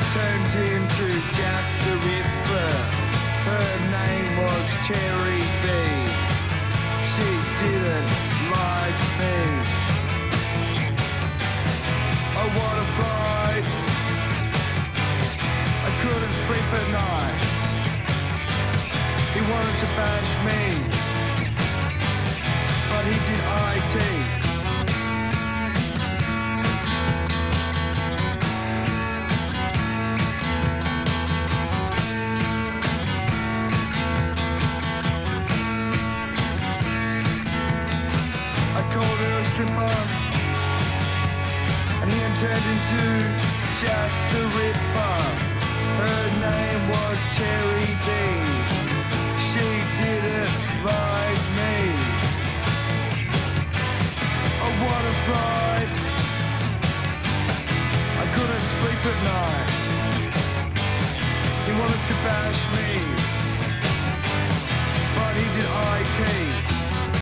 turned into Jack the Ripper. Her name was Cherry B. She didn't like me. I wanna fly. I couldn't sleep at night. He wanted to bash me, but he did IT. Called her a stripper, and he turned into Jack the Ripper. Her name was Cherry B. She didn't like me. I wanna fly. I couldn't sleep at night. He wanted to bash me, but he did IT.